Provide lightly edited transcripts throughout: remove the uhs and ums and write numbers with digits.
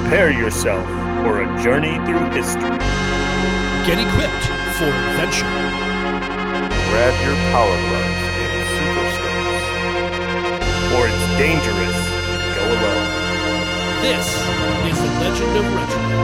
Prepare yourself for a journey through history. Get equipped for adventure. Grab your power gloves and super skills. For it's dangerous to go alone. This is The Legend of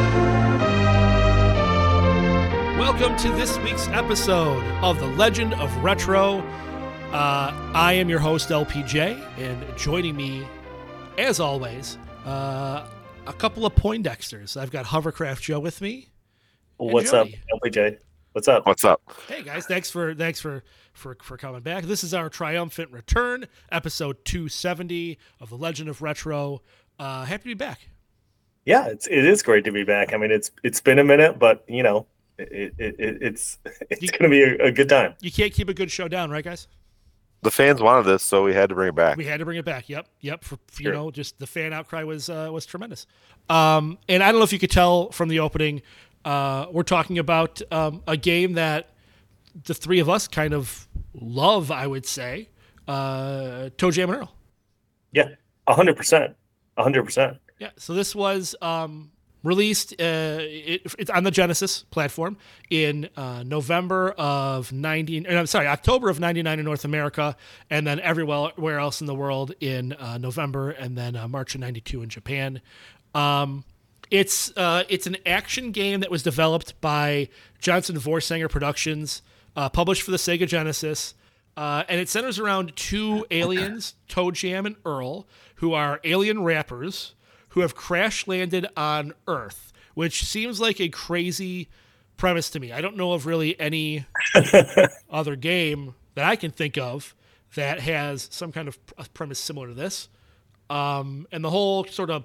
Retro. Welcome to this week's episode of The Legend of Retro. I am your host, LPJ, and joining me, as always, a couple of Poindexters. I've got Hovercraft Joe with me. What's up, LPJ? What's up? What's up? Hey guys, thanks for coming back. This is our triumphant return, episode 270 of The Legend of Retro. Happy to be back. Yeah, it is great to be back. I mean, it's been a minute, but you know, it's going to be a good time. You can't keep a good show down, right, guys? The fans wanted this, so we had to bring it back. We had to bring it back. Yep. For sure. You know, just the fan outcry was tremendous. And I don't know if you could tell from the opening, we're talking about a game that the three of us kind of love, I would say, Toe Jam and Earl. Yeah, 100%. 100%. Yeah, so this was released it's on the Genesis platform in October of 99 in North America, and then everywhere else in the world in November, and then March of 92 in Japan. It's an action game that was developed by Johnson Vorsanger Productions, published for the Sega Genesis, and it centers around two aliens, Toe Jam and Earl, who are alien rappers who have crash landed on Earth, which seems like a crazy premise to me. I don't know of really any other game that I can think of that has some kind of premise similar to this. And the whole sort of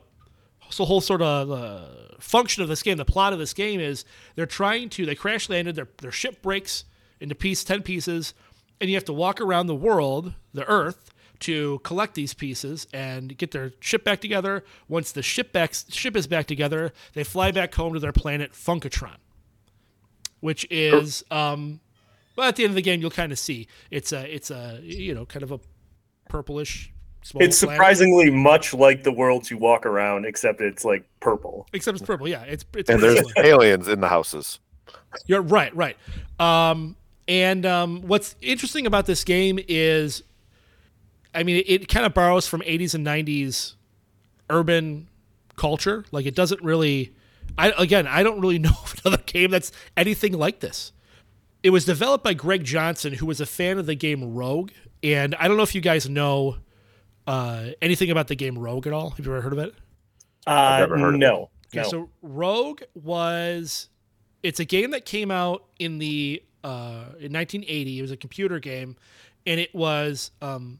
function of this game, the plot of this game is they crash landed, their ship breaks into 10 pieces, and you have to walk around the world, the Earth, to collect these pieces and get their ship back together. Once the ship is back together, they fly back home to their planet Funkatron, which is well, at the end of the game you'll kind of see it's a you know, kind of a purplish small It's surprisingly much like the worlds you walk around, except it's like purple. Except it's purple, yeah. It's and there's aliens in the houses. You're right. What's interesting about this game is, I mean, it kind of borrows from 80s and 90s urban culture. Like, it doesn't really... I don't really know of another game that's anything like this. It was developed by Greg Johnson, who was a fan of the game Rogue. And I don't know if you guys know anything about the game Rogue at all. Have you ever heard of it? I've never heard of it. No. So Rogue it's a game that came out in 1980. It was a computer game, and it was...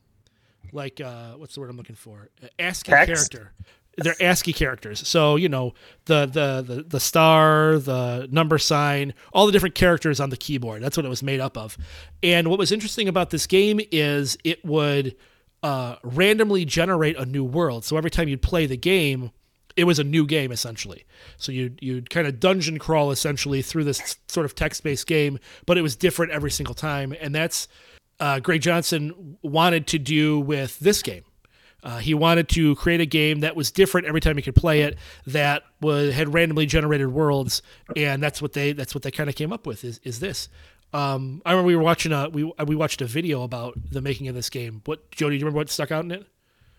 what's the word I'm looking for? ASCII Text? character. They're ASCII characters. So, you know, the star, the number sign, all the different characters on the keyboard. That's what it was made up of. And what was interesting about this game is it would randomly generate a new world. So every time you'd play the game, it was a new game, essentially. So you'd kind of dungeon crawl, essentially, through this sort of text-based game, but it was different every single time. And that's Greg Johnson wanted to do with this game. He wanted to create a game that was different every time he could play it, that had randomly generated worlds, and that's what they kind of came up with. Is this? I remember we were watching we watched a video about the making of this game. Joe, do you remember what stuck out in it?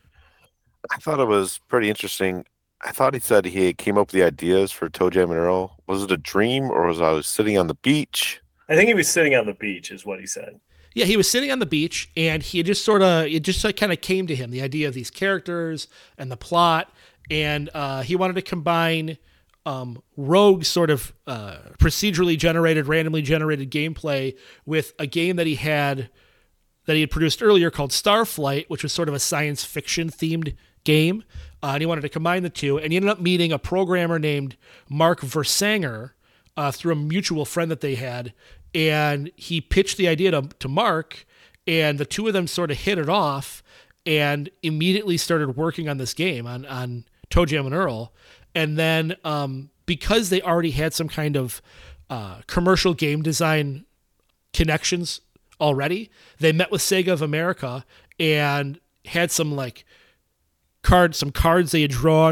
I thought it was pretty interesting. I thought he said he came up with the ideas for Toe Jam and Earl. Was it a dream, or was I sitting on the beach? I think he was sitting on the beach, is what he said. Yeah, he was sitting on the beach, and it just kind of came to him, the idea of these characters and the plot, and he wanted to combine Rogue sort of procedurally generated, randomly generated gameplay with a game that he had produced earlier called Starflight, which was sort of a science fiction themed game, and he wanted to combine the two, and he ended up meeting a programmer named Mark Versanger through a mutual friend that they had. And he pitched the idea to Mark, and the two of them sort of hit it off and immediately started working on this game, on Toe Jam and Earl. And then because they already had some kind of commercial game design connections already, they met with Sega of America and had some cards they had drawn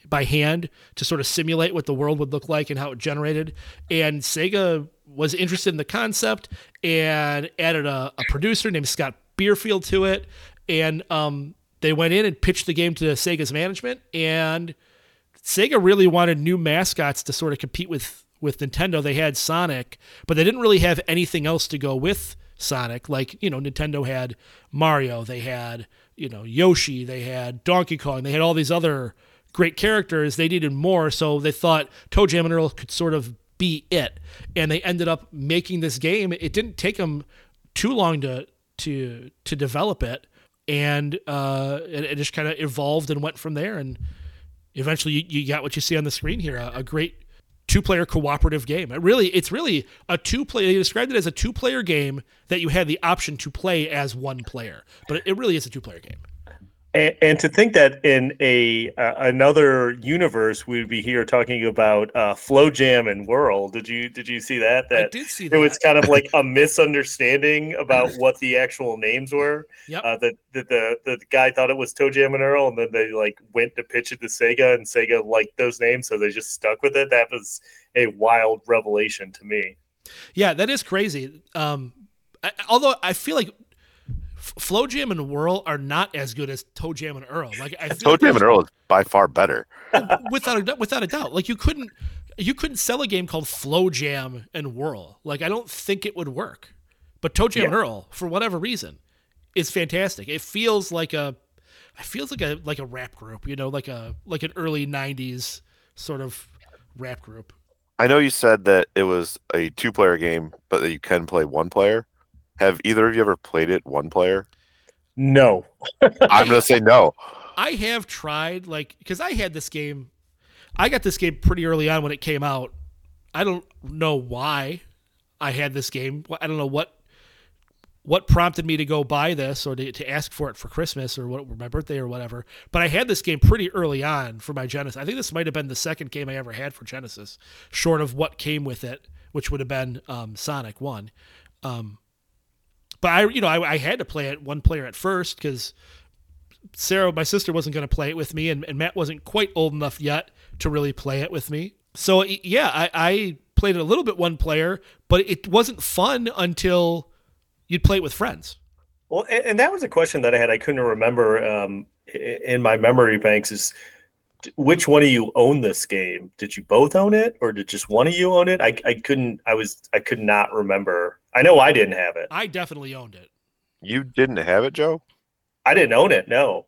by hand to sort of simulate what the world would look like and how it generated. And Sega was interested in the concept and added a producer named Scott Bierfield to it. And they went in and pitched the game to Sega's management, and Sega really wanted new mascots to sort of compete with Nintendo. They had Sonic, but they didn't really have anything else to go with Sonic. Like, Nintendo had Mario, they had, Yoshi, they had Donkey Kong, they had all these other great characters. They needed more, so they thought ToeJam and Earl could sort of be it. And they ended up making this game. It didn't take them too long to develop it, and it just kind of evolved and went from there. And eventually you got what you see on the screen here, a great two-player cooperative game. It's really a two-player. They described it as a two-player game that you had the option to play as one player, but it really is a two-player game. And to think that in another universe we would be here talking about Flow Jam and Whirl. Did you see that? I did see that. It was kind of like a misunderstanding about what the actual names were. Yep. That the guy thought it was Toe Jam and Earl, and then they went to pitch it to Sega, and Sega liked those names, so they just stuck with it. That was a wild revelation to me. Yeah, that is crazy. Although I feel like Flow Jam and Whirl are not as good as Toe Jam and Earl. Like, I feel Toe Jam and Earl is by far better. without a doubt. Like, you couldn't sell a game called Flow Jam and Whirl. Like, I don't think it would work. But Toe Jam and Earl, for whatever reason, is fantastic. It feels like a rap group, like an early 90s sort of rap group. I know you said that it was a two-player game, but that you can play one player. Have either of you ever played it one player? No. I'm going to say no. I have tried, because I had this game. I got this game pretty early on when it came out. I don't know why I had this game. I don't know what prompted me to go buy this or to ask for it for Christmas or my birthday or whatever. But I had this game pretty early on for my Genesis. I think this might have been the second game I ever had for Genesis, short of what came with it, which would have been Sonic 1. But I had to play it one player at first because Sarah, my sister, wasn't going to play it with me, and Matt wasn't quite old enough yet to really play it with me. So yeah, I played it a little bit one player, but it wasn't fun until you'd play it with friends. Well, and that was a question that I had. I couldn't remember in my memory banks is which one of you owned this game? Did you both own it, or did just one of you own it? I could not remember. I know I didn't have it. I definitely owned it. You didn't have it, Joe? I didn't own it. No.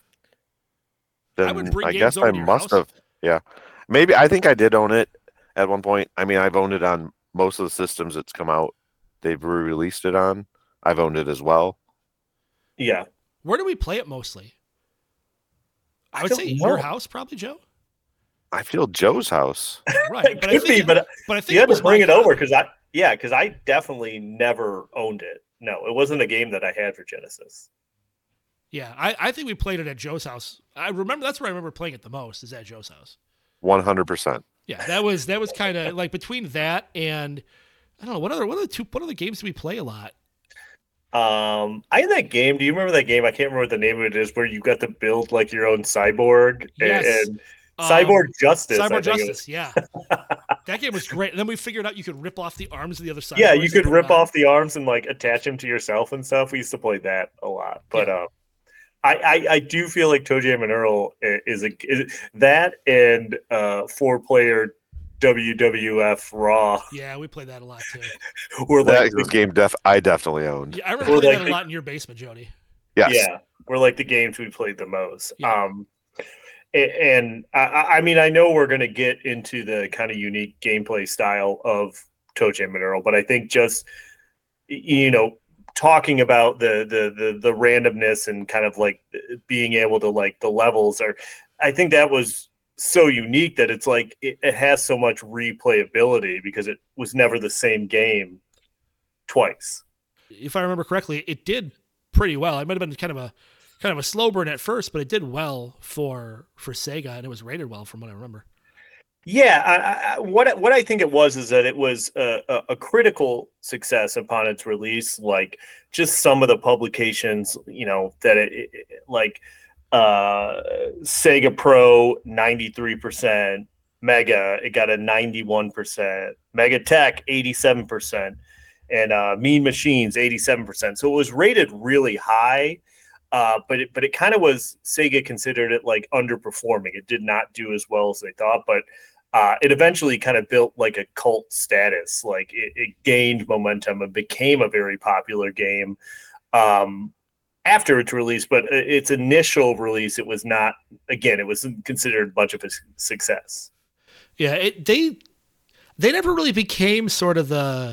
Then I would bring I games guess over I to your must house. have. Yeah, maybe. I think I did own it at one point. I mean, I've owned it on most of the systems it's come out. They've re-released it on. I've owned it as well. Yeah. Where do we play it mostly? I would say your house, probably, Joe. I feel Joe's house. Right, It could be, but I think you had was to bring my it over copy. because I definitely never owned it. No, it wasn't a game that I had for Genesis. Yeah, I think we played it at Joe's house. I remember that's where I remember playing it the most is at Joe's house. 100%. Yeah, that was kind of like between that and I don't know what other games do we play a lot? I had that game. Do you remember that game? I can't remember what the name of it is, where you got to build like your own cyborg Yes. and Cyborg Justice. I Cyborg think it Justice, yeah. That game was great. And then we figured out you could rip off the arms of the other side. Yeah, you could rip off the arms and like attach them to yourself and stuff. We used to play that a lot. But I do feel like Toe Jam and Earl is that and 4-player WWF Raw. Yeah, we played that a lot too. We're like That game I definitely owned. Yeah, I remember playing like that a lot in your basement, Jody. Yes. Yeah, we're like the games we played the most. Yeah. And I mean, I know we're going to get into the kind of unique gameplay style of Toe Jam and Earl, but I think just, talking about the randomness and kind of like being able to like the levels I think that was so unique that it's like it has so much replayability because it was never the same game twice. If I remember correctly, it did pretty well. It might have been kind of a slow burn at first, but it did well for Sega, and it was rated well from what I remember. Yeah, what I think it was is that it was a critical success upon its release. Like just some of the publications, that it like Sega Pro 93%, Mega it got a 91%, Mega Tech 87%, and Mean Machines 87%. So it was rated really high, but it kind of was, Sega considered it like underperforming. It did not do as well as they thought, but it eventually kind of built like a cult status. Like it gained momentum and became a very popular game. After its release, but its initial release, it was not. Again, it wasn't considered much of a success. Yeah, they never really became sort of the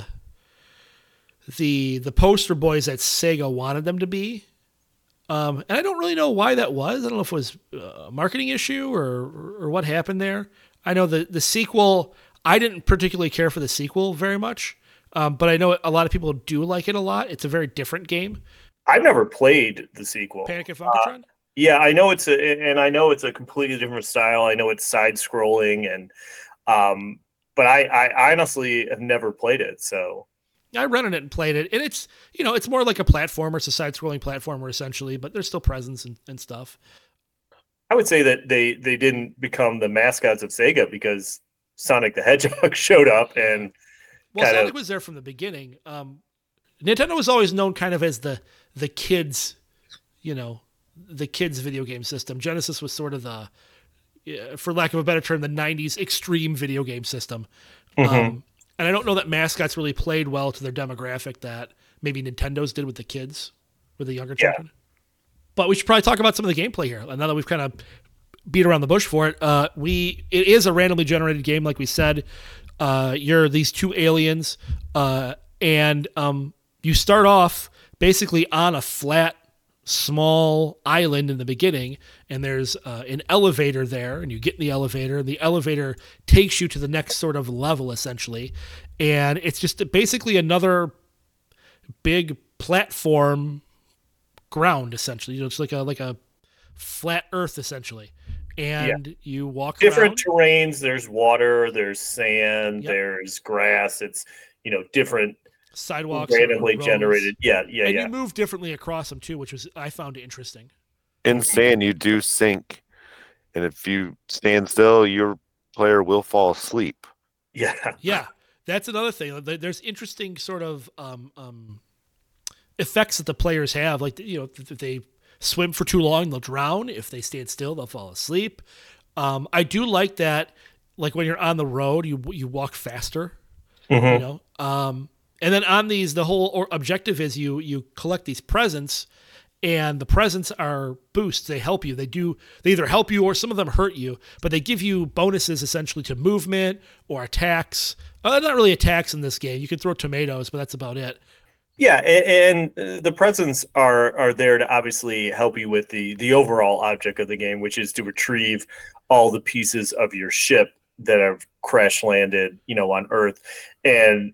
poster boys that Sega wanted them to be, and I don't really know why that was. I don't know if it was a marketing issue or what happened there. I know the sequel. I didn't particularly care for the sequel very much, but I know a lot of people do like it a lot. It's a very different game. I've never played the sequel. Panic at Funkatron? Yeah, I know it's a completely different style. I know it's side scrolling but I honestly have never played it. So I rented it and played it, and it's it's more like a platformer. It's a side scrolling platformer essentially, but there's still presence and stuff. I would say that they didn't become the mascots of Sega because Sonic the Hedgehog showed up and Sonic was there from the beginning. Nintendo was always known kind of as the kids, the kids video game system. Genesis was sort of the, for lack of a better term, the 90s extreme video game system. And I don't know that mascots really played well to their demographic that maybe Nintendo's did with the kids, with the younger children. But we should probably talk about some of the gameplay here. And now that we've kind of beat around the bush for it, it is a randomly generated game, like we said. You're these two aliens, and you start off basically on a flat, small island in the beginning, and there's an elevator there, and you get in the elevator, and the elevator takes you to the next sort of level, essentially. And it's just basically another big platform ground, essentially. It's like a flat Earth, essentially. And you walk different around. Terrains. There's water, there's sand, there's grass. It's, different sidewalks, randomly generated. And you move differently across them too, which I found interesting. In sand, you do sink, and if you stand still, your player will fall asleep. Yeah, that's another thing. There's interesting sort of effects that the players have. Like if they swim for too long, they'll drown. If they stand still, they'll fall asleep. I do like that. Like when you're on the road, you walk faster. And then on these, the whole objective is you collect these presents, and the presents are boosts. They help you. They either help you or some of them hurt you, but they give you bonuses essentially to movement or attacks. Not really attacks in this game. You can throw tomatoes, but that's about it. Yeah, and the presents are there to obviously help you with the overall object of the game, which is to retrieve all the pieces of your ship that have crash landed, on Earth, and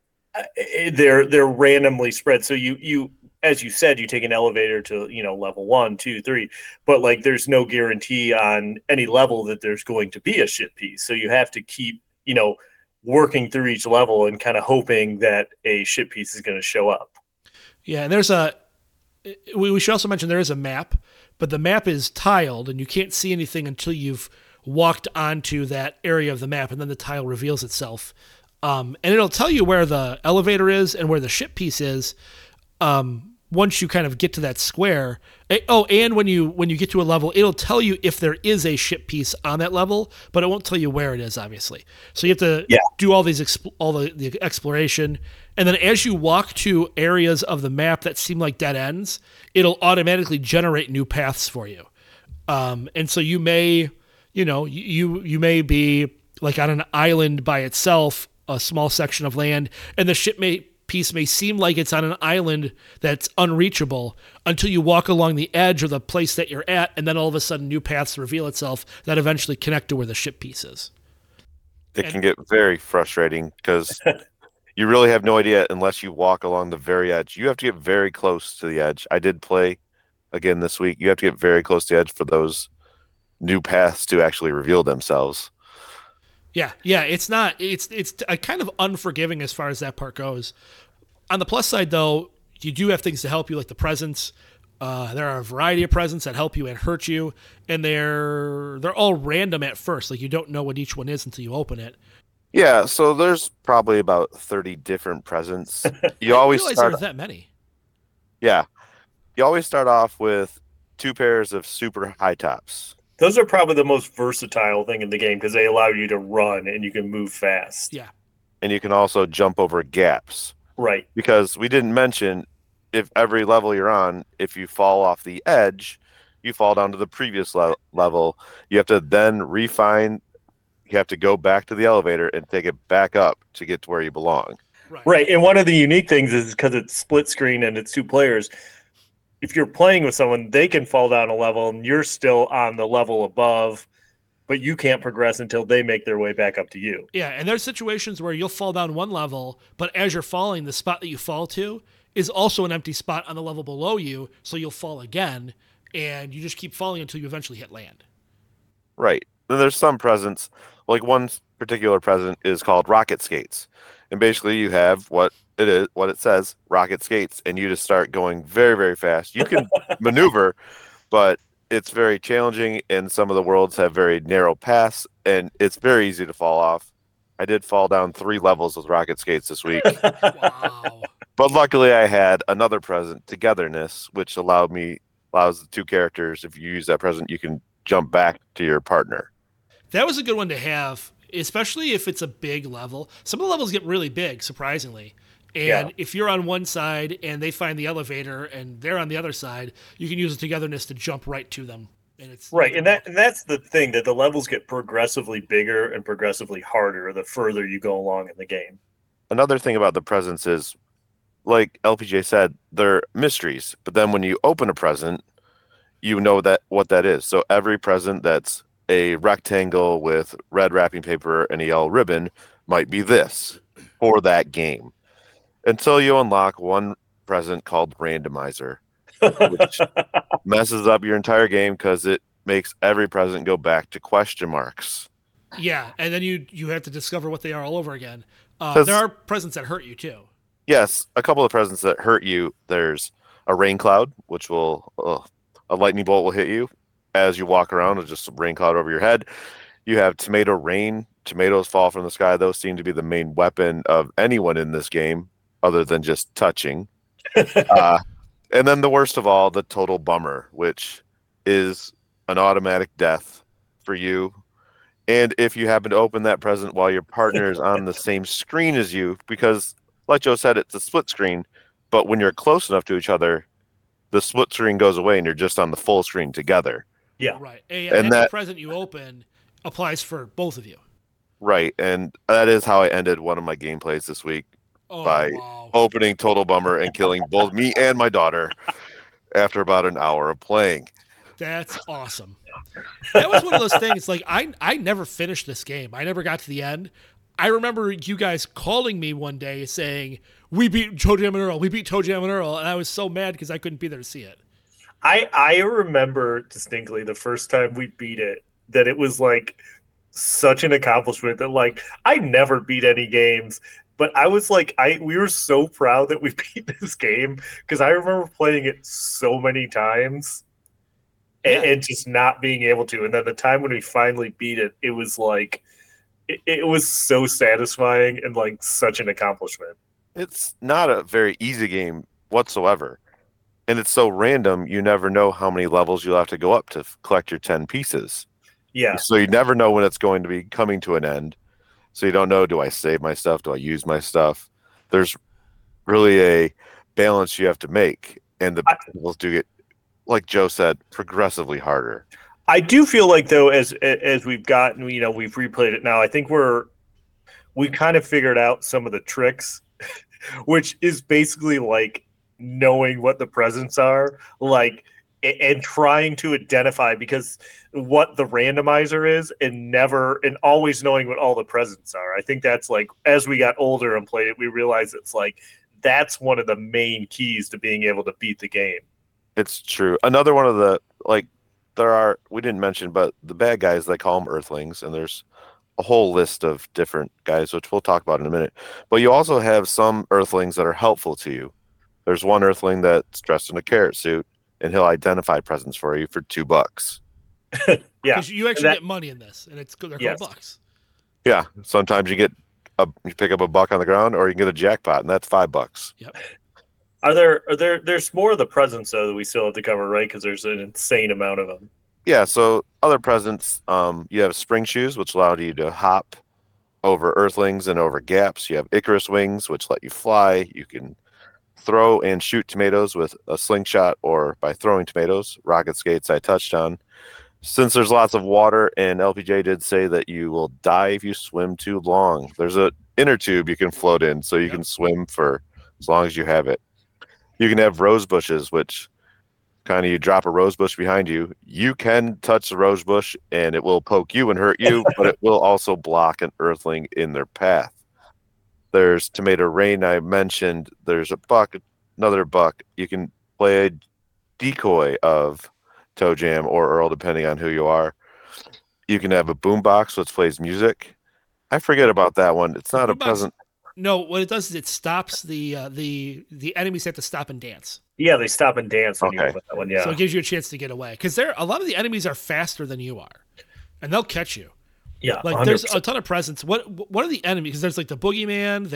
they're randomly spread. So you as you said, you take an elevator to level 1, 2, 3, but like there's no guarantee on any level that there's going to be a ship piece. So you have to keep working through each level and kind of hoping that a ship piece is going to show up. Yeah, and we should also mention there is a map, but the map is tiled and you can't see anything until you've walked onto that area of the map, and then the tile reveals itself. And it'll tell you where the elevator is and where the ship piece is once you kind of get to that square. And when you get to a level, it'll tell you if there is a ship piece on that level, but it won't tell you where it is, obviously. So you have to do all these the exploration, and then as you walk to areas of the map that seem like dead ends, it'll automatically generate new paths for you. And so you may, you may be like on an island by itself, a small section of land, and the ship piece may seem like it's on an island that's unreachable until you walk along the edge of the place that you're at, and then all of a sudden new paths reveal itself that eventually connect to where the ship piece is. It can get very frustrating because you really have no idea unless you walk along the very edge. You have to get very close to the edge. I did play again this week. You have to get very close to the edge for those new paths to actually reveal themselves. Yeah, it's kind of unforgiving as far as that part goes. On the plus side, though, you do have things to help you, like the presents. There are a variety of presents that help you and hurt you, and they're all random at first. Like you don't know what each one is until you open it. Yeah, so there's probably about 30 different presents. I You didn't always realize there start, was that many. yeah, you always start off with two pairs of super high tops. Those are probably the most versatile thing in the game because they allow you to run and you can move fast. Yeah. And you can also jump over gaps. Right. Because we didn't mention if every level you're on, if you fall off the edge, you fall down to the previous level. You have to then refine, you have to go back to the elevator and take it back up to get to where you belong. Right. And one of the unique things is because it's split screen and it's two players, if you're playing with someone, they can fall down a level and you're still on the level above, but you can't progress until they make their way back up to you. Yeah, and there's situations where you'll fall down one level, but as you're falling, the spot that you fall to is also an empty spot on the level below you, so you'll fall again, and you just keep falling until you eventually hit land. Right. Then there's some presents, like one particular present is called rocket skates. And basically you have what it says, rocket skates, and you just start going very, very fast. You can maneuver, but it's very challenging, and some of the worlds have very narrow paths, and it's very easy to fall off. I did fall down 3 levels with rocket skates this week. Wow. But luckily I had another present, togetherness, which allows the two characters, if you use that present, you can jump back to your partner. That was a good one to have, especially if it's a big level. Some of the levels get really big, surprisingly. And if you're on one side and they find the elevator and they're on the other side, you can use the togetherness to jump right to them. And it's right. And that's the thing, that the levels get progressively bigger and progressively harder the further you go along in the game. Another thing about the presents is, like LPJ said, they're mysteries. But then when you open a present, you know that what that is. So every present that's a rectangle with red wrapping paper and a yellow ribbon might be this for that game. Until you unlock one present called Randomizer, which messes up your entire game because it makes every present go back to question marks. Yeah, and then you have to discover what they are all over again. There are presents that hurt you too. Yes, a couple of presents that hurt you. There's a rain cloud, which will a lightning bolt will hit you as you walk around with just a rain cloud over your head. You have tomato rain. Tomatoes fall from the sky. Those seem to be the main weapon of anyone in this game, other than just touching. And then the worst of all, the total bummer, which is an automatic death for you. And if you happen to open that present while your partner is on the same screen as you, because like Joe said, it's a split screen, but when you're close enough to each other, the split screen goes away and you're just on the full screen together. Yeah. Right. And that present you open applies for both of you. Right. And that is how I ended one of my gameplays this week, by opening Total Bummer and killing both me and my daughter after about an hour of playing. That's awesome. That was one of those things, like I never finished this game. I never got to the end. I remember you guys calling me one day saying, we beat Toe Jam and Earl. We beat Toe Jam and Earl. And I was so mad because I couldn't be there to see it. I remember distinctly the first time we beat it, that it was like such an accomplishment that, like, I never beat any games, but I was like, we were so proud that we beat this game because I remember playing it so many times and just not being able to. And then the time when we finally beat it, it was like, it was so satisfying and like such an accomplishment. It's not a very easy game whatsoever. And it's so random, you never know how many levels you'll have to go up to collect your 10 pieces. Yeah. So you never know when it's going to be coming to an end. So you don't know, do I save my stuff? Do I use my stuff? There's really a balance you have to make. And the levels do get, like Joe said, progressively harder. I do feel like, though, as we've gotten, we've replayed it now, I think we kind of figured out some of the tricks, which is basically like knowing what the presents are, like, and trying to identify because what the randomizer is and always knowing what all the presents are. I think that's like, as we got older and played it, we realized it's like, that's one of the main keys to being able to beat the game. It's true. Another one of the, like, we didn't mention, but the bad guys, they call them Earthlings, and there's a whole list of different guys, which we'll talk about in a minute. But you also have some Earthlings that are helpful to you. There's one Earthling that's dressed in a carrot suit, and he'll identify presents for you for $2. Yeah, Because you actually get money in this, and they're Yes. called bucks. Yeah, sometimes you pick up a buck on the ground, or you can get a jackpot, and that's $5. Yep. There's more of the presents though that we still have to cover, right? Because there's an insane amount of them. Yeah, so other presents, you have spring shoes, which allow you to hop over earthlings and over gaps. You have Icarus wings, which let you fly. You can throw and shoot tomatoes with a slingshot or by throwing tomatoes. Rocket skates I touched on. Since there's lots of water, and LPJ did say that you will die if you swim too long. There's an inner tube you can float in, so you can swim for as long as you have it. You can have rose bushes, which kind of you drop a rose bush behind you. You can touch the rose bush, and it will poke you and hurt you, but it will also block an earthling in their path. There's tomato rain I mentioned. There's a buck, another buck. You can play a decoy of Toe Jam or Earl, depending on who you are. You can have a boombox which plays music. I forget about that one. It's not a present. No, what it does is it stops the enemies have to stop and dance. Yeah, they stop and dance when you Okay. open that one. Yeah, So it gives you a chance to get away because a lot of the enemies are faster than you are, and they'll catch you. yeah. Like there's 100%. a ton of presents. What are the enemies? Because there's like the boogeyman.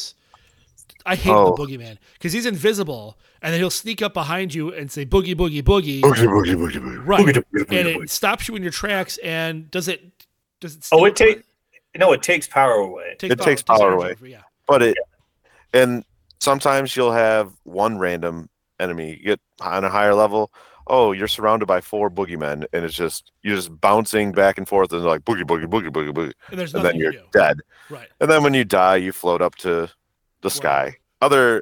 I hate Oh. the boogeyman because he's invisible, and then he'll sneak up behind you and say boogie boogie boogie. Boogie, boogie, boogie, boogie. Right, Boogie, boogie, boogie, and boogie. it stops you in your tracks. And does it? Oh, it steal- takes power away. It takes power away. Yeah. But and sometimes you'll have one random enemy. You get on a higher level. Oh, you're surrounded by 4 boogeymen, and you're just bouncing back and forth, and they're like boogie, boogie, boogie, boogie, boogie, And there's and nothing then you're you do. dead. Right. And then when you die, you float up to the sky. Other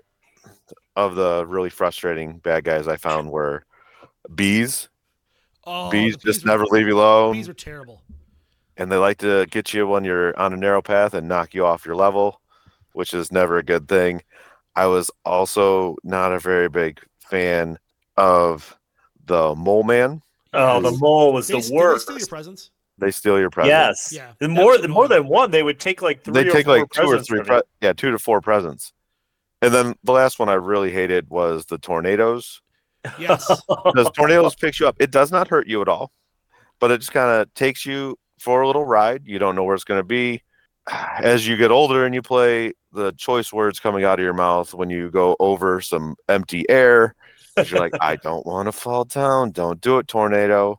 of the really frustrating bad guys I found were bees. Oh, Bees the just never leave you alone, Bees are terrible. and they like to get you when you're on a narrow path and knock you off your level, which is never a good thing. I was also not a very big fan of the Mole Man. Oh, the Yes. mole was They the steal worst. your presents. They steal your presents. Yes. Yeah, The that more was the more annoying. than one, they would take like 3 They or take 4 like 2 or presents 3 from you. 2 to 4 presents. And then the last one I really hated was the tornadoes. Yes. Because tornadoes picks you up. It does not hurt you at all, but it just kind of takes you for a little ride. You don't know where it's going to be. As you get older and you play, the choice words coming out of your mouth when you go over some empty air, 'cause you're like, I don't want to fall down. Don't do it, tornado.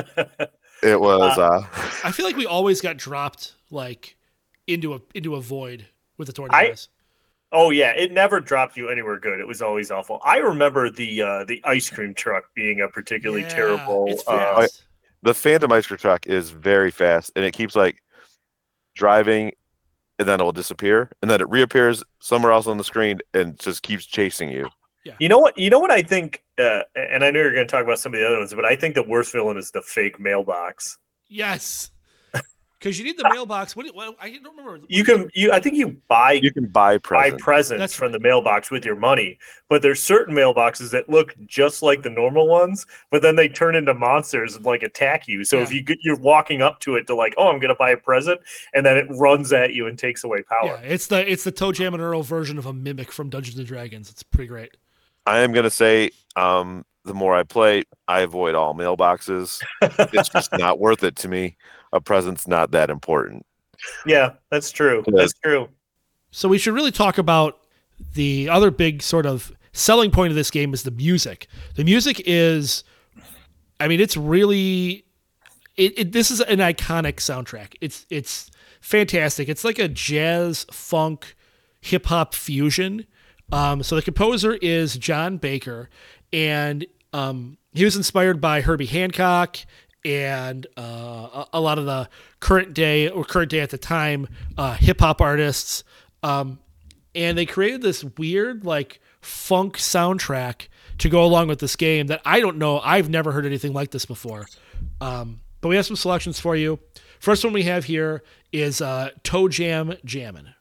It was I feel like we always got dropped like into a void with the tornadoes. Oh yeah, it never dropped you anywhere good. It was always awful. I remember the ice cream truck being a particularly terrible. It's fast. the Phantom Ice Cream Truck is very fast, and it keeps like driving, and then it'll disappear, and then it reappears somewhere else on the screen and just keeps chasing you. You know what? You know what I think, and I know you're going to talk about some of the other ones, but I think the worst villain is the fake mailbox. Yes. Because you need the mailbox. What I don't remember. I think you buy You can buy presents. presents That's from the mailbox with your money, but there's certain mailboxes that look just like the normal ones, but then they turn into monsters and like attack you. So if you're walking up to it to like, oh, I'm going to buy a present, and then it runs at you and takes away power. Yeah, it's the Toe Jam and Earl version of a mimic from Dungeons and Dragons. It's pretty great. I am going to say, the more I play, I avoid all mailboxes. It's just not worth it to me. A present's not that important. Yeah, that's true. That's true. So we should really talk about the other big sort of selling point of this game is the music. The music is, I mean, it's really, this is an iconic soundtrack. It's fantastic. It's like a jazz, funk, hip hop fusion. So the composer is John Baker, and he was inspired by Herbie Hancock and a lot of the current day at the time hip hop artists, and they created this weird like funk soundtrack to go along with this game that I don't know. I've never heard anything like this before. But we have some selections for you. First one we have here is Toe Jam Jammin'.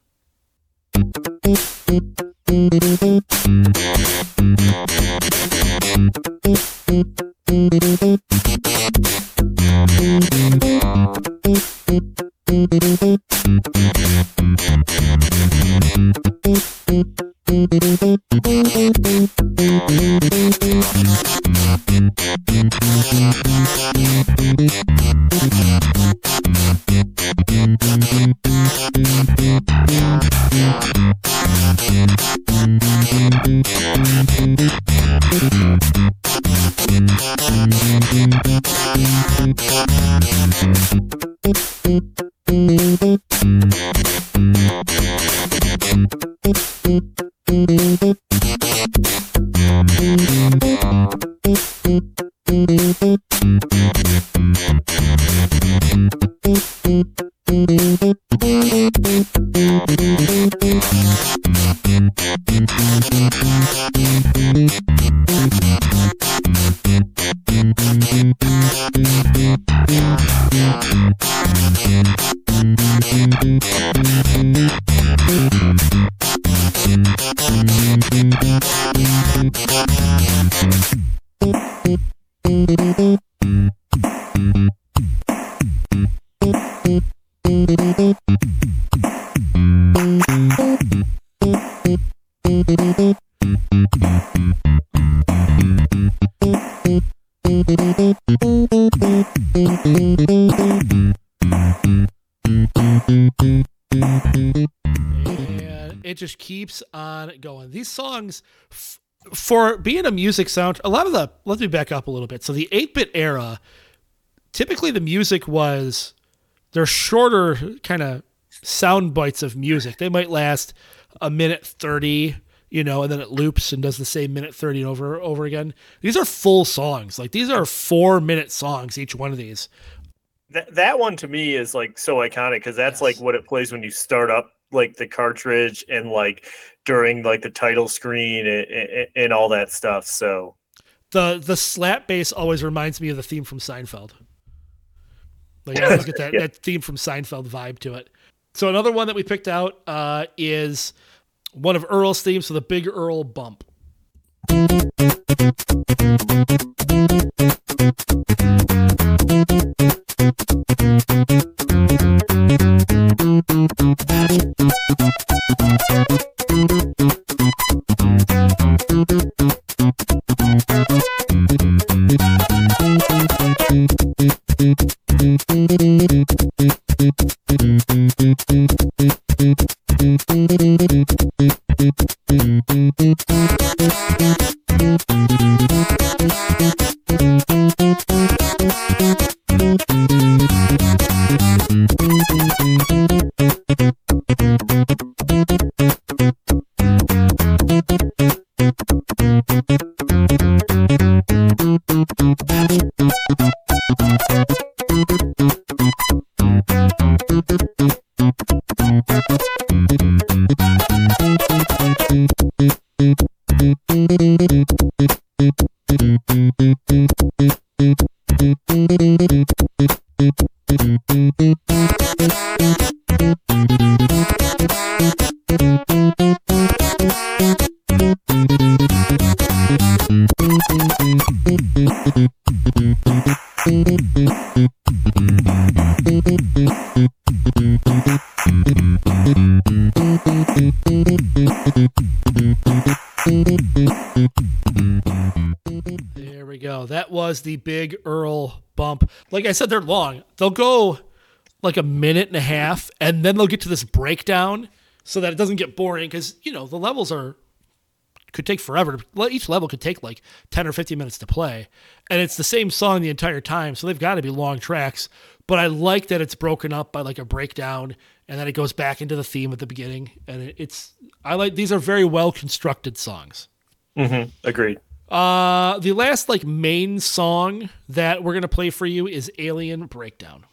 And it just keeps on going. These songs, for being a music sound, a lot of the, let me back up a little bit. So the 8-bit era, typically the music was, they're shorter kind of sound bites of music. They might last a minute 30, you know, and then it loops and does the same minute 30 over again. These are full songs. Like, these are 4-minute songs, each one of these. That one to me is like so iconic because that's Yes. like what it plays when you start up like the cartridge and like during like the title screen and all that stuff. So The slap bass always reminds me of the theme from Seinfeld. Like, I always get that, that theme from Seinfeld vibe to it. So another one that we picked out is one of Earl's themes, so the Big Earl Bump. There we go. That was the Big Earl Bump. Like I said, they're long. They'll go like a minute and a half, and then they'll get to this breakdown so that it doesn't get boring because, you know, the levels could take forever. Each level could take like 10 or 15 minutes to play, and it's the same song the entire time, so they've got to be long tracks. But I like that it's broken up by like a breakdown, and then it goes back into the theme at the beginning. And these are very well constructed songs. Mm-hmm. Agreed. The last like main song that we're gonna play for you is Alien Breakdown.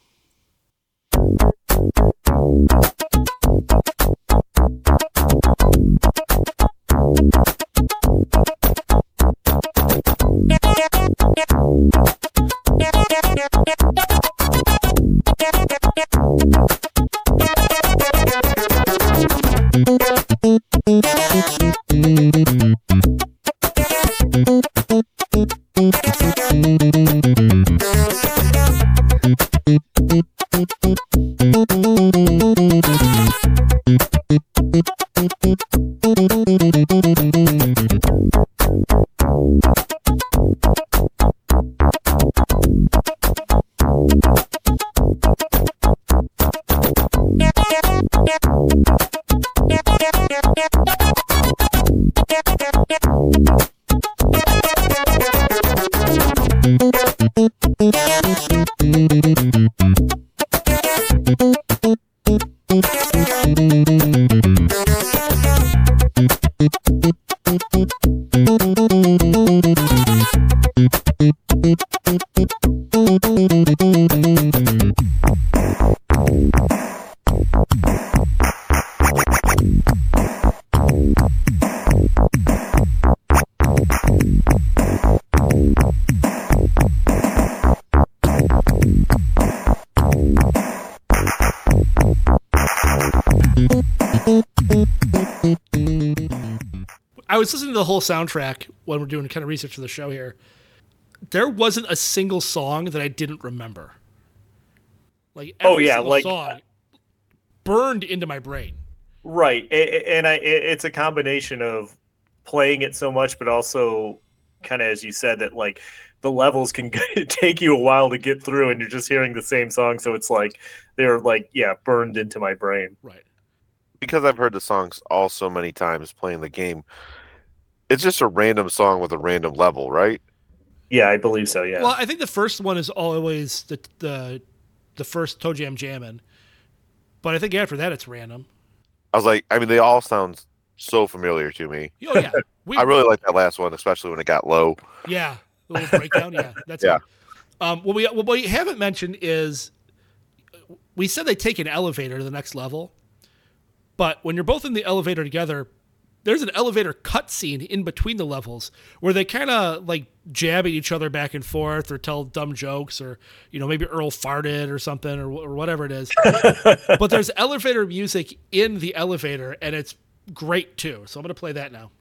I was listening to the whole soundtrack when we're doing kind of research for the show here. There wasn't a single song that I didn't remember. Like every single song burned into my brain. Right, and it's a combination of playing it so much, but also kind of, as you said, that like the levels can take you a while to get through, and you're just hearing the same song, so it's like they're like burned into my brain. Right. Because I've heard the songs all so many times playing the game, it's just a random song with a random level, right? Yeah, I believe so. Yeah. Well, I think the first one is always the first Toe Jam Jammin', but I think after that it's random. I was like, I mean, they all sound so familiar to me. Oh yeah, I really like that last one, especially when it got low. Yeah, a little breakdown. Yeah, that's Yeah. Good. What we haven't mentioned is we said they take an elevator to the next level, but when you're both in the elevator together, there's an elevator cutscene in between the levels where they kind of like jab at each other back and forth or tell dumb jokes, or maybe Earl farted or something, or whatever it is. But there's elevator music in the elevator, and it's great too. So I'm going to play that now.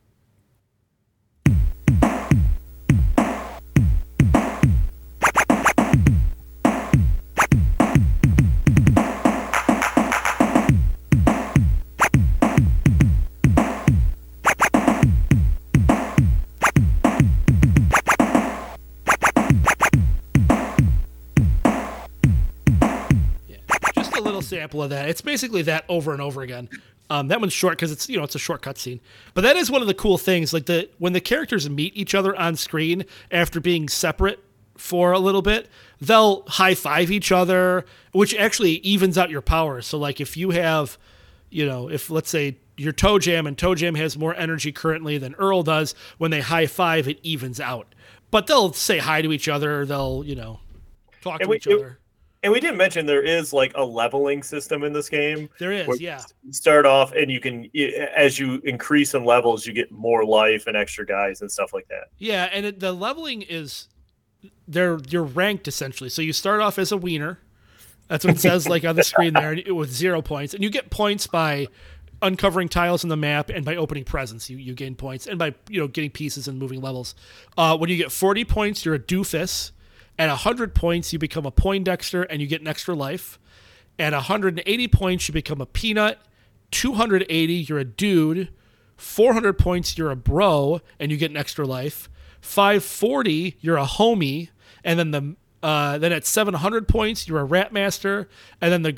Sample of that. It's basically that over and over again. That one's short because it's it's a short cutscene. But that is one of the cool things. Like when the characters meet each other on screen after being separate for a little bit, they'll high five each other, which actually evens out your power. So like if you have, if let's say you're Toe Jam and Toe Jam has more energy currently than Earl does, when they high five, it evens out. But they'll say hi to each other. They'll talk to each other. And we didn't mention there is like a leveling system in this game. There is, yeah. You start off and you can, as you increase in levels, you get more life and extra guys and stuff like that. Yeah, and the leveling is, you're ranked essentially. So you start off as a wiener. That's what it says like on the screen there, with 0 points. And you get points by uncovering tiles in the map and by opening presents. You gain points. And by getting pieces and moving levels. When you get 40 points, you're a doofus. At 100 points, you become a Poindexter and you get an extra life. At 180 points, you become a peanut. 280, you're a dude. 400 points, you're a bro and you get an extra life. 540, you're a homie. And then then at 700 points, you're a rat master. And then the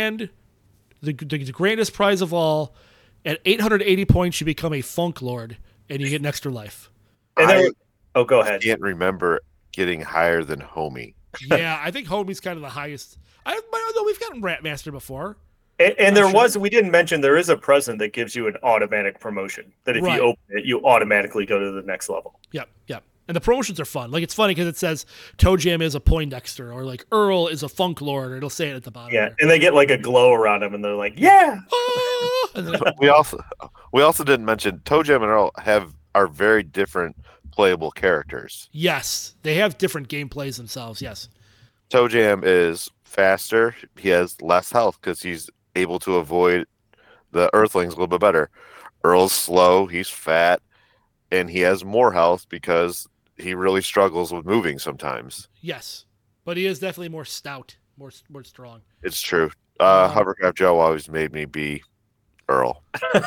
grandest prize of all, at 880 points, you become a funk lord and you get an extra life. And go ahead. I can't remember getting higher than homie. Yeah, I think homie's kind of the highest. Although we've gotten rat master before. And we didn't mention, there is a present that gives you an automatic promotion. That if you open it, you automatically go to the next level. Yep. And the promotions are fun. Like, it's funny because it says Toe Jam is a Poindexter, or like Earl is a Funk Lord, or it'll say it at the bottom. Yeah, there. And they get like a glow around them, and they're like, yeah. we also didn't mention Toe Jam and Earl are very different playable characters. Yes, they have different gameplays themselves. Yes. Toe Jam is faster. He has less health because he's able to avoid the Earthlings a little bit better. Earl's slow. He's fat, and he has more health because he really struggles with moving sometimes. Yes, but he is definitely more stout, more strong. It's true. Hovercraft Joe always made me be Earl.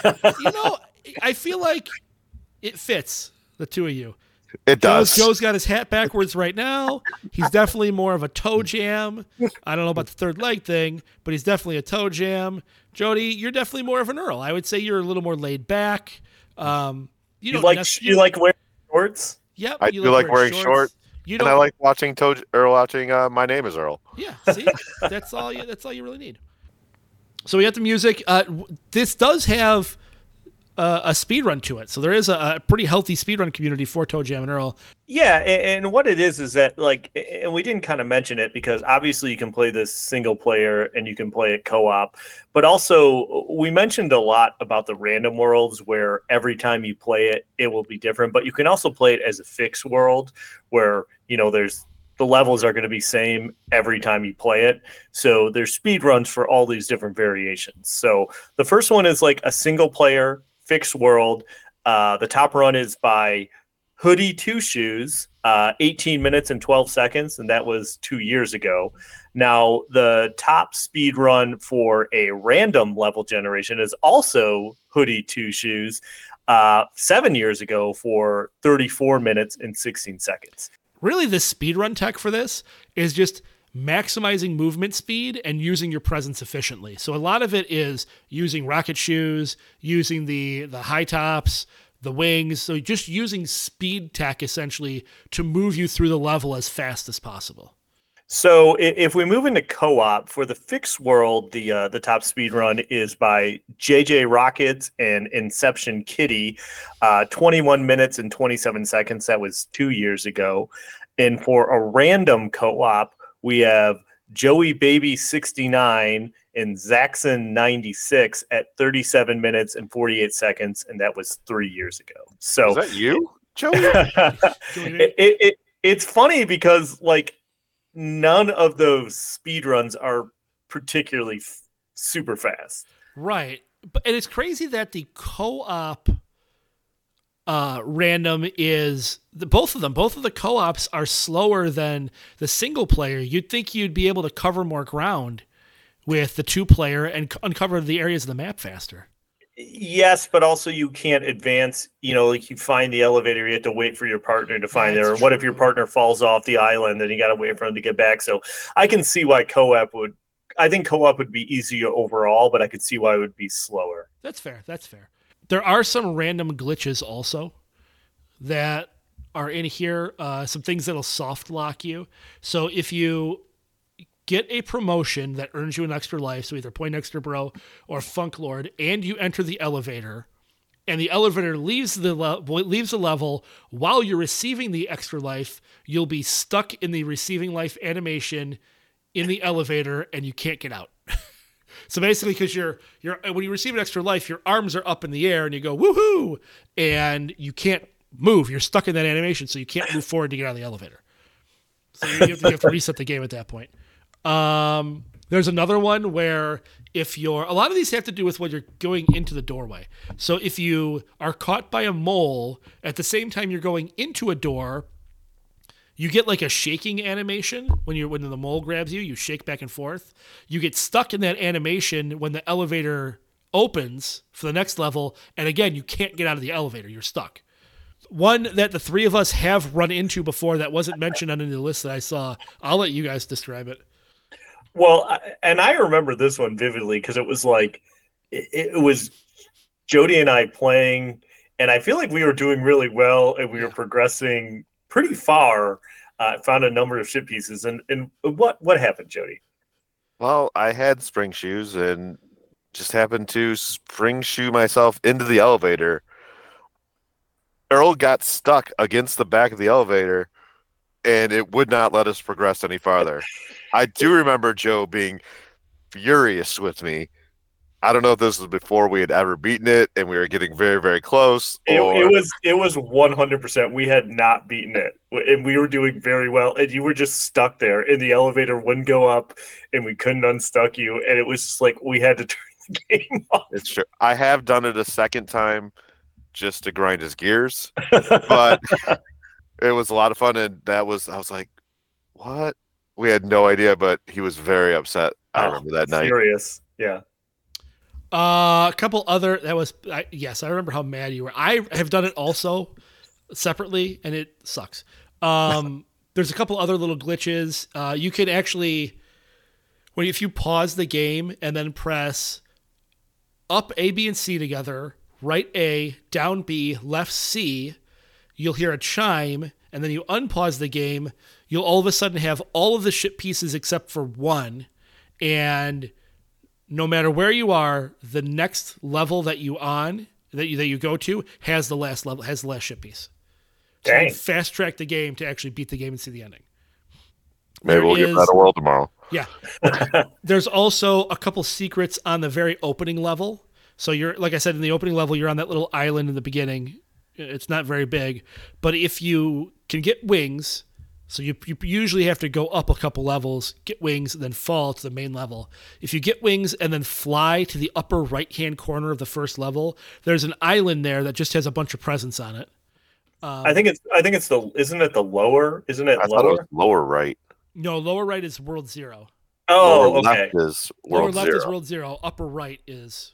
I feel like it fits the two of you. It does. Joe's got his hat backwards right now. He's definitely more of a Toe Jam. I don't know about the third leg thing, but he's definitely a Toe Jam. Jody, you're definitely more of an Earl. I would say you're a little more laid back. You like wearing shorts? Yep. I do like wearing shorts. And I like watching Earl watching My Name Is Earl. Yeah. See, that's all you really need. So we got the music. This does have a speed run to it, so there is a pretty healthy speedrun community for Toe Jam and Earl. Yeah, and what it is that like, and we didn't kind of mention it because obviously you can play this single player and you can play it co-op, but also we mentioned a lot about the random worlds where every time you play it, it will be different, but you can also play it as a fixed world where, you know, the levels are going to be same every time you play it. So there's speed runs for all these different variations. So the first one is like a single player fixed world. The top run is by Hoodie Two Shoes, 18 minutes and 12 seconds, and that was 2 years ago. Now, the top speed run for a random level generation is also Hoodie Two Shoes, 7 years ago for 34 minutes and 16 seconds. Really, the speedrun tech for this is just maximizing movement speed and using your presence efficiently. So a lot of it is using rocket shoes, using the high tops, the wings. So just using speed tech essentially to move you through the level as fast as possible. So if we move into co-op for the fixed world, the top speed run is by JJ Rockets and Inception Kitty, 21 minutes and 27 seconds. That was 2 years ago. And for a random co-op, we have Joey Baby 69 and Zaxxon 96 at 37 minutes and 48 seconds, and that was 3 years ago. So is that you, Joey? It's funny because like none of those speed runs are particularly super fast. Right. And it's crazy that the co-op random is both of the co-ops are slower than the single player. You'd think you'd be able to cover more ground with the two player and uncover the areas of the map faster. Yes, but also you can't advance, you know, like you find the elevator, you have to wait for your partner to find there. Or what if your partner falls off the island and you got to wait for him to get back? So I can see why co-op would be easier overall, but I could see why it would be slower. That's fair. There are some random glitches also that are in here, some things that'll soft lock you. So if you get a promotion that earns you an extra life, so either Poindexter Bro or Funk Lord, and you enter the elevator, and the elevator leaves the level while you're receiving the extra life, you'll be stuck in the receiving life animation in the elevator, and you can't get out. So basically, because you're when you receive an extra life, your arms are up in the air, and you go woohoo, and you can't move. You're stuck in that animation, so you can't move forward to get out of the elevator. So you have to reset the game at that point. There's another one where a lot of these have to do with when you're going into the doorway. So if you are caught by a mole at the same time you're going into a door, you get like a shaking animation when the mole grabs you shake back and forth. You get stuck in that animation when the elevator opens for the next level. And again, you can't get out of the elevator. You're stuck. One that the three of us have run into before that wasn't mentioned on any of the list that I saw. I'll let you guys describe it. Well, and I remember this one vividly because it was like, it was Jody and I playing, and I feel like we were doing really well and we were progressing pretty far. Found a number of ship pieces. And what happened, Jody? Well, I had spring shoes and just happened to spring shoe myself into the elevator. Earl got stuck against the back of the elevator, and it would not let us progress any farther. I do remember Joe being furious with me. I don't know if this was before we had ever beaten it, and we were getting very, very close. It was 100%. We had not beaten it, and we were doing very well, and you were just stuck there, and the elevator wouldn't go up, and we couldn't unstuck you, and it was just like we had to turn the game off. It's true. I have done it a second time just to grind his gears, but it was a lot of fun, and I was like, what? We had no idea, but he was very upset. I remember that night. Furious, yeah. A couple other yes, I remember how mad you were. I have done it also separately, and it sucks. There's a couple other little glitches. You can actually, if you pause the game and then press up A, B, and C together, right A, down B, left C, you'll hear a chime, and then you unpause the game. You'll all of a sudden have all of the ship pieces except for one, and no matter where you are, the next level that you go to has the last ship piece. So you Dang. can fast track the game to actually beat the game and see the ending. Maybe we'll get Battle World tomorrow. Yeah. There's also a couple secrets on the very opening level. So you're, like I said, in the opening level, you're on that little island in the beginning. It's not very big, but if you can get wings, so you usually have to go up a couple levels, get wings, and then fall to the main level. If you get wings and then fly to the upper right-hand corner of the first level, there's an island there that just has a bunch of presents on it. I think it's isn't it the lower? Isn't it I thought it was lower right. No, lower right is World Zero. Oh, lower okay. left is Lower World left Zero. is World Zero. Upper right is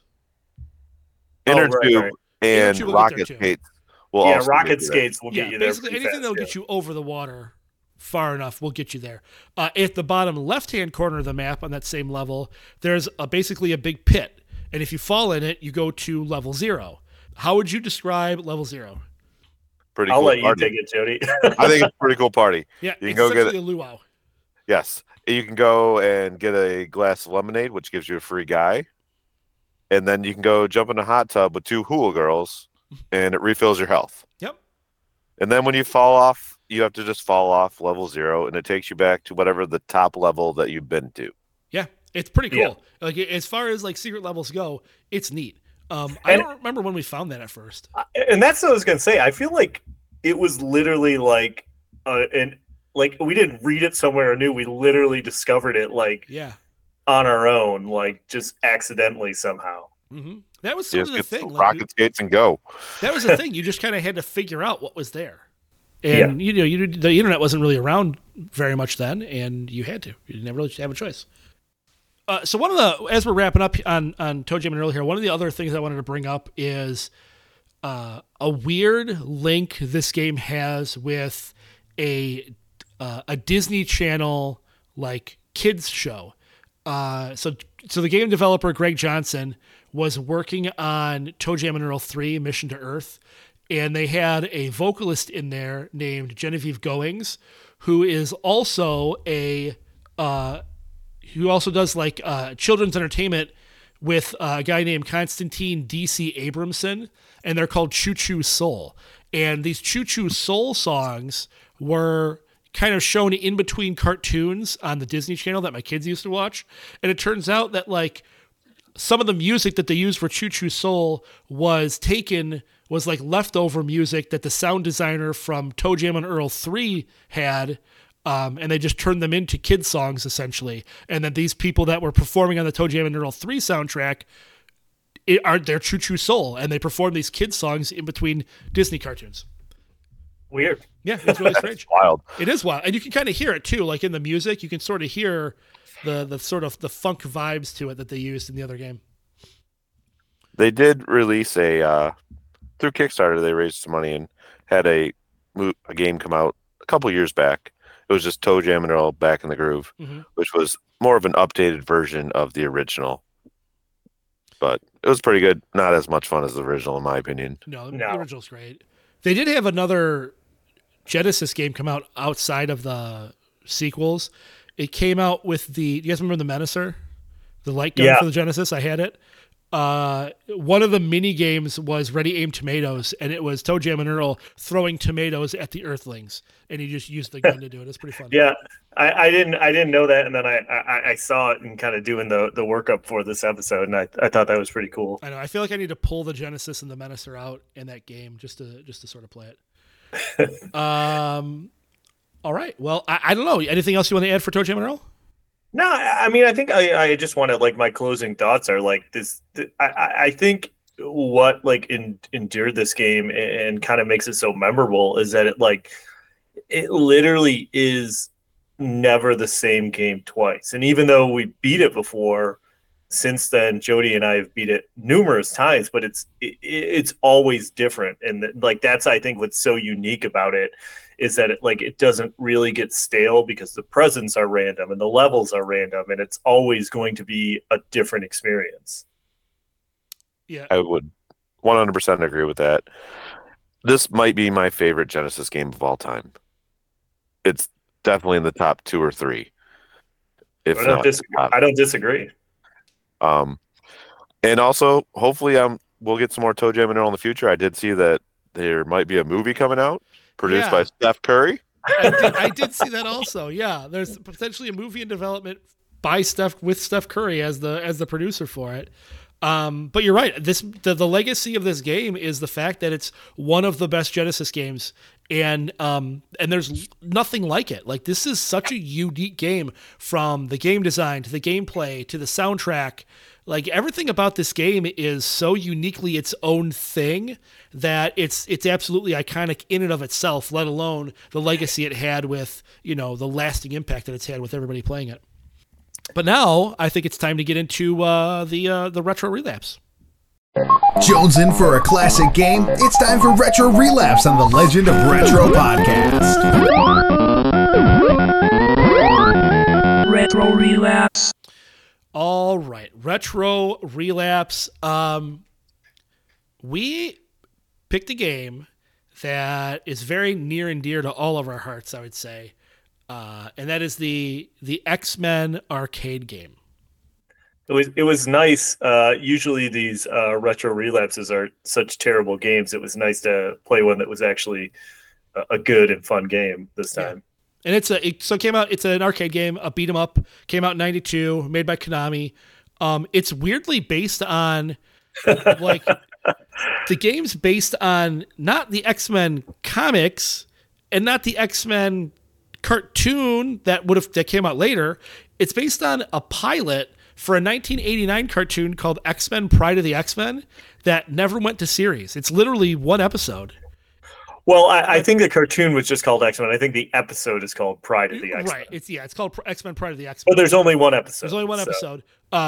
Inner right, tube right. and Inner tube will get rocket there, too. skates will Yeah, also rocket get you there. skates will get you there. basically pretty anything fast, that'll get you over the water far enough will get you there. At the bottom left-hand corner of the map on that same level, there's basically a big pit, and if you fall in it, you go to level 0. How would you describe level 0? Pretty I'll cool let you party. take it, Jody. I think it's a pretty cool party. Yeah, You can it's go get essentially a luau. Yes. You can go and get a glass of lemonade, which gives you a free guy. And then you can go jump in a hot tub with 2 hula girls, and it refills your health. Yep. And then when you fall off, you have to just fall off level 0, and it takes you back to whatever the top level that you've been to. Yeah, it's pretty cool. Yeah. Like as far as like secret levels go, it's neat. I don't remember when we found that at first. And that's what I was gonna say. I feel like it was literally like, like we didn't read it somewhere new. We literally discovered it like Yeah. on our own, like just accidentally somehow. Mm-hmm. That was You sort of just the get thing. some Like, rocket skates and go. that was the thing. You just kind of had to figure out what was there. And the internet wasn't really around very much then, and you had to. You didn't really have a choice. So one of the, as we're wrapping up on Toe Jam and Earl here, one of the other things I wanted to bring up is a weird link this game has with a Disney Channel like kids show. So the game developer Greg Johnson was working on Toe Jam and Earl 3 Mission to Earth, and they had a vocalist in there named Genevieve Goings, who is also who also does like children's entertainment with a guy named Constantine D.C. Abramson, and they're called Choo Choo Soul. And these Choo Choo Soul songs were kind of shown in between cartoons on the Disney Channel that my kids used to watch. And it turns out that like some of the music that they used for Choo Choo Soul was like leftover music that the sound designer from Toe Jam and Earl 3 had. And they just turned them into kids songs essentially. And then these people that were performing on the Toe Jam and Earl 3 soundtrack they're Choo Choo Soul, and they perform these kids songs in between Disney cartoons. Weird. Yeah, it's really strange. Wild. It is wild. And you can kind of hear it too, like in the music, you can sort of hear the sort of the funk vibes to it that they used in the other game. They did release through Kickstarter, they raised some money and had a game come out a couple years back. It was just Toe Jam and Earl Back in the Groove, which was more of an updated version of the original. But it was pretty good. Not as much fun as the original, in my opinion. No, the original's great. They did have another Genesis game come out outside of the sequels. It came out with you guys remember the Menacer? The light gun for the Genesis? I had it. One of the mini games was Ready Aim Tomatoes, and it was Toe Jam and Earl throwing tomatoes at the Earthlings, and he just used the gun to do it. It's pretty fun. Yeah, I didn't know that, and then I saw it and kind of doing the workup for this episode, and I thought that was pretty cool. I know. I feel like I need to pull the Genesis and the Menacer out in that game just to sort of play it. All right. Well, I don't know. Anything else you want to add for Toe Jam and Earl? No, I mean, I think I just want to, like, my closing thoughts are like this. I think what like endured this game and kind of makes it so memorable is that it literally is never the same game twice. And even though we beat it before, since then, Jody and I have beat it numerous times, but it's always different. And like, that's, I think, what's so unique about it is that it doesn't really get stale because the presents are random and the levels are random, and it's always going to be a different experience. Yeah, I would 100% agree with that. This might be my favorite Genesis game of all time. It's definitely in the top 2 or 3. If I don't disagree. And also, hopefully, we'll get some more Toe Jam in the future. I did see that there might be a movie coming out produced by Steph Curry. I did see that also. Yeah, there's potentially a movie in development by Steph Curry as the producer for it. But you're right. The legacy of this game is the fact that it's one of the best Genesis games, and there's nothing like it. Like, this is such a unique game, from the game design to the gameplay to the soundtrack. Like, everything about this game is so uniquely its own thing that it's absolutely iconic in and of itself, let alone the legacy it had with, the lasting impact that it's had with everybody playing it. But now I think it's time to get into the Retro Relapse. Jones in for a classic game? It's time for Retro Relapse on the Legend of Retro podcast. Retro Relapse. All right, Retro Relapse. We picked a game that is very near and dear to all of our hearts, I would say. And that is the X-Men arcade game. It was nice. Usually these retro relapses are such terrible games. It was nice to play one that was actually a good and fun game this time. Yeah. And it came out. It's an arcade game, a beat 'em up. Came out in '92, made by Konami. It's weirdly based on like the game's based on not the X-Men comics and not the X-Men cartoon that came out later. It's based on a pilot for a 1989 cartoon called X-Men Pride of the X-Men that never went to series. It's literally one episode. Well, I think the cartoon was just called X-Men. I think the episode is called Pride of the X-Men. Right. It's called X-Men Pride of the X-Men. But there's only one episode. There's only one episode.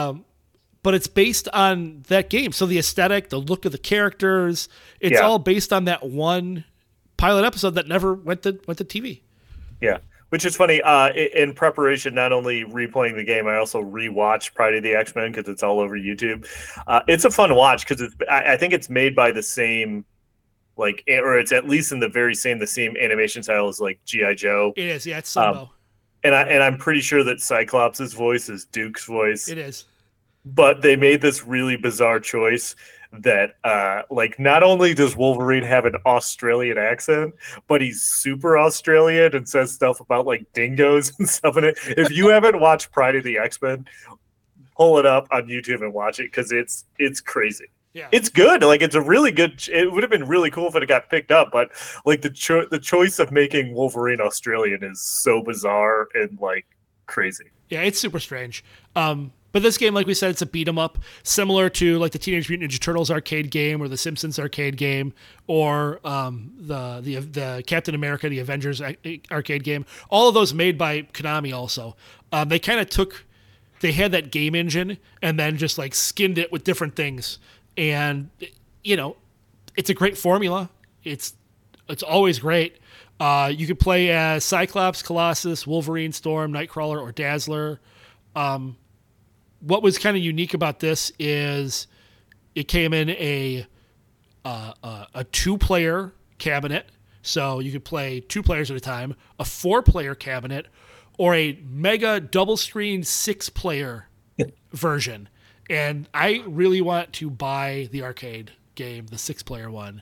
But it's based on that game. So the aesthetic, the look of the characters, it's all based on that one pilot episode that never went to TV. Yeah. Which is funny. In preparation, not only replaying the game, I also rewatched Pride of the X-Men because it's all over YouTube. It's a fun watch because I think it's made by the same, or it's at least in the same animation style as like G.I. Joe. It is, yeah, it's Sambo. And I'm pretty sure that Cyclops' voice is Duke's voice. It is. But they made this really bizarre choice that not only does Wolverine have an Australian accent, but he's super Australian and says stuff about like dingoes and stuff in it. If you haven't watched Pride of the X-Men, pull it up on YouTube and watch it because it's crazy. Yeah. It's good. Like, it's a really good. It would have been really cool if it got picked up, but like the choice of making Wolverine Australian is so bizarre and like crazy. Yeah, it's super strange. But this game, like we said, it's a beat 'em up, similar to like the Teenage Mutant Ninja Turtles arcade game or the Simpsons arcade game or the Captain America, the Avengers arcade game. All of those made by Konami also. They kind of they had that game engine and then just like skinned it with different things. And, it's a great formula. It's always great. You could play as Cyclops, Colossus, Wolverine, Storm, Nightcrawler, or Dazzler. What was kind of unique about this is it came in a 2-player cabinet, so you could play 2 players at a time, a 4-player cabinet, or a mega double-screen 6-player version. And I really want to buy the arcade game, the 6-player one.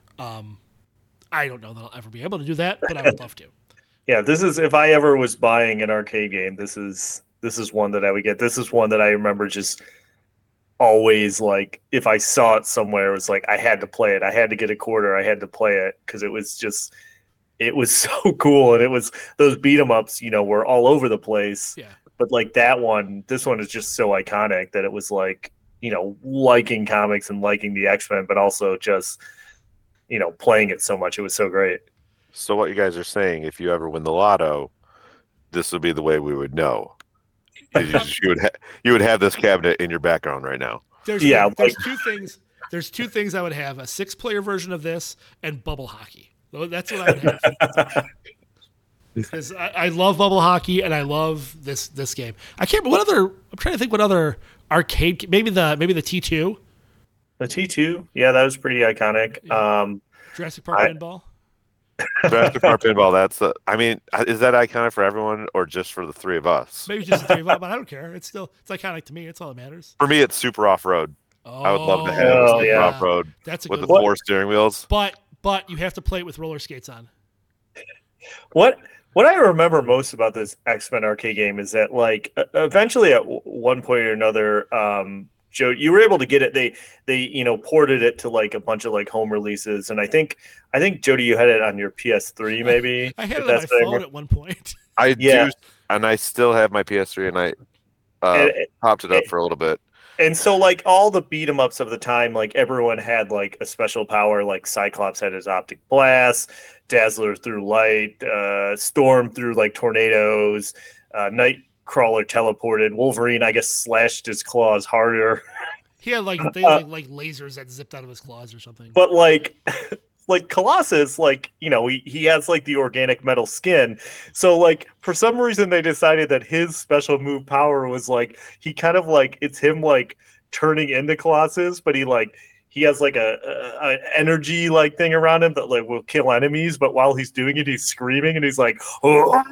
I don't know that I'll ever be able to do that, but I would love to. Yeah, this is, if I ever was buying an arcade game, this is one that I would get. This is one that I remember just always, like, if I saw it somewhere, it was like I had to play it. I had to get a quarter. I had to play it because it was so cool. And it was, those beat 'em ups, were all over the place. Yeah. But like this one is just so iconic that it was like, liking comics and liking the X-Men, but also just, playing it so much. It was so great. So what you guys are saying, if you ever win the lotto, this would be the way we would know. You would have this cabinet in your background right now. There's 2 things. There's 2 things I would have: a 6-player version of this and bubble hockey. That's what I would have. Because I love bubble hockey and I love this game. I can't. I'm trying to think what other arcade. Maybe the T2. The T2, yeah, that was pretty iconic. Yeah. Jurassic Park Pinball. Jurassic Park pinball. That's the. I mean, is that iconic for everyone or just for the three of us? Maybe just the three of us, but I don't care. It's iconic to me. It's all that matters. For me, it's super off road. Oh, I would love to have a super yeah. off road That's a with good the one. 4 steering wheels. But you have to play it with roller skates on. What I remember most about this X-Men arcade game is that like eventually at one point or another, Joe, you were able to get it. They ported it to like a bunch of like home releases, and I think Jody, you had it on your PS3 maybe. I had if it on my that's what I phone remember. at one point. I Yeah. do, and I still have my PS3, and I popped it up for a little bit. And so, like, all the beat 'em ups of the time, like, everyone had, like, a special power. Like, Cyclops had his optic blast, Dazzler threw light, Storm threw, like, tornadoes, Nightcrawler teleported, Wolverine, I guess, slashed his claws harder. He had like lasers that zipped out of his claws or something. But, like, like Colossus, like, he has, like, the organic metal skin. So, like, for some reason, they decided that his special move power was, like, he kind of, like, it's him, like, turning into Colossus, but he has, like, a energy, like, thing around him that, like, will kill enemies, but while he's doing it, he's screaming, and he's like, oh!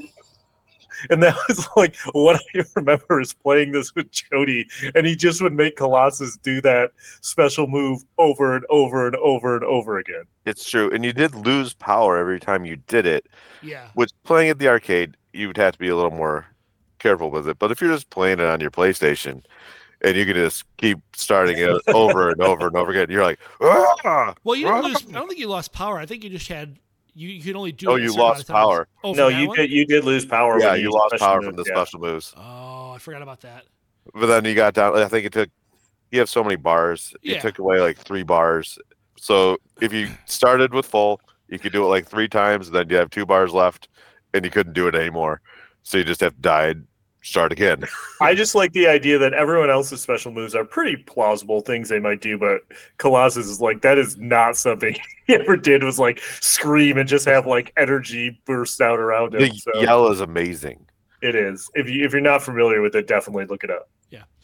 And that was, like, what I remember is playing this with Jody, and he just would make Colossus do that special move over and over and over and over again. It's true, and you did lose power every time you did it. Yeah. Which playing at the arcade, you would have to be a little more careful with it. But if you're just playing it on your PlayStation, and you can just keep starting it over and over and over again, you're like, ah! Well, you didn't lose. I don't think you lost power. I think you just had. You could only do. Oh, it a you certain amount lost of times. power. Oh, No, for that you did lose power. Yeah, when you used lost special power moves, from the yeah. special moves. Oh, I forgot about that. But then you got down. I think it took. You have so many bars. Yeah. It took away like 3 bars. So if you started with full, you could do it like 3 times. And then you have 2 bars left, and you couldn't do it anymore. So you just have to die and start again. I just like the idea that everyone else's special moves are pretty plausible things they might do, but Colossus is like, that is not something he ever did, was like scream and just have like energy burst out around him. The So yell is amazing. it is. If you're not familiar with it, definitely look it up.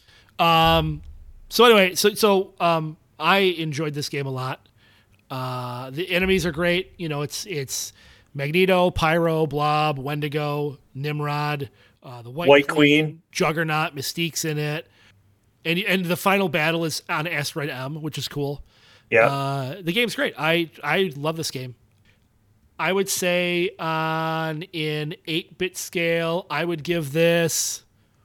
So anyway, so I enjoyed this game a lot. The enemies are great. It's Magneto, Pyro, Blob, Wendigo, Nimrod, the White Queen. Juggernaut, Mystique's in it, and the final battle is on Asteroid M, which is cool. Yeah. The game's great. I love this game. I would say in 8-bit scale, I would give this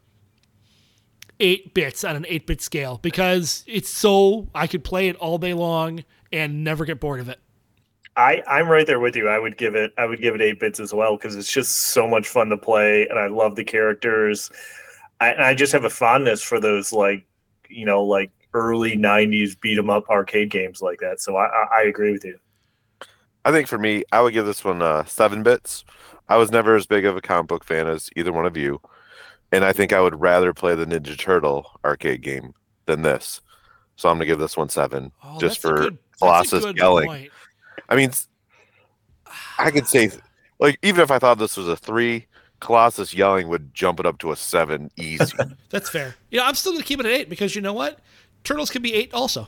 8 bits on an 8-bit scale because I could play it all day long and never get bored of it. I'm right there with you. I would give it 8 bits as well because it's just so much fun to play, and I love the characters. I just have a fondness for those like early '90s beat 'em up arcade games like that. So I agree with you. I think for me, I would give this one 7 bits. I was never as big of a comic book fan as either one of you, and I think I would rather play the Ninja Turtle arcade game than this. So I'm gonna give this one 7, just for Colossus yelling. Point. I mean, I could say, like, even if I thought this was a 3, Colossus yelling would jump it up to a 7 easy. That's fair. I'm still going to keep it at 8 because you know what? Turtles can be 8 also.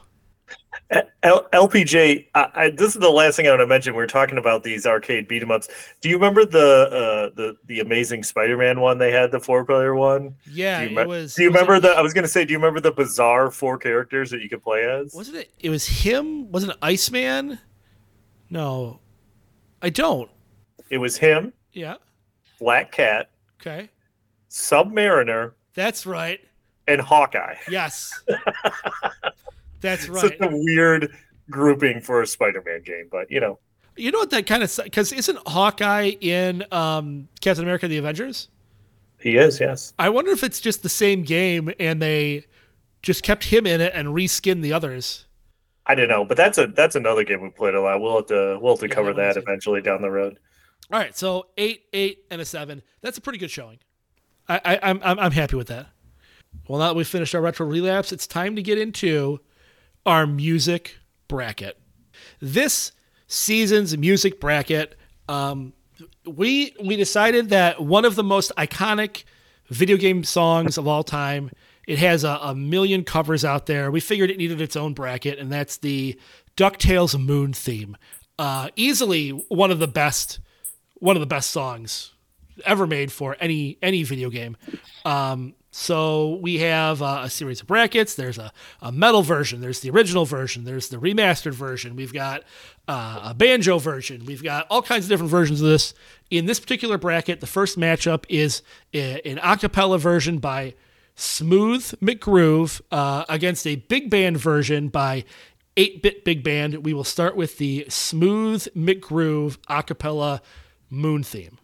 LPJ, this is the last thing I want to mention. We're talking about these arcade beat 'em ups. Do you remember the Amazing Spider-Man one they had, the 4-player one? Yeah, it was. Do you remember the? I was going to say, do you remember the bizarre 4 characters that you could play as? Wasn't it? It was him. Wasn't it Iceman? No, I don't. It was him, Yeah. Black Cat, Okay. Submariner, That's right. and Hawkeye. Yes. That's Such right. a weird grouping for a Spider-Man game, but You know what that kind of, because isn't Hawkeye in Captain America: The Avengers? he is, yes. I wonder if it's just the same game and they just kept him in it and reskinned the others. I don't know, but that's another game we played a lot. We'll have to cover that one that is- eventually down the road. All right, so 8, 8, and a 7. That's a pretty good showing. I'm happy with that. Well, now that we've finished our retro relapse, it's time to get into our music bracket. This season's music bracket, we decided that one of the most iconic video game songs of all time. It has a million covers out there. We figured it needed its own bracket, and that's the DuckTales Moon theme. easily one of the best songs ever made for any video game. So we have a series of brackets. There's a metal version. There's the original version. There's the remastered version. We've got a banjo version. We've got all kinds of different versions of this. In this particular bracket, the first matchup is an acapella version by Smooth McGroove against a big band version by 8-Bit Big Band. We will start with the Smooth McGroove acapella Moon Theme.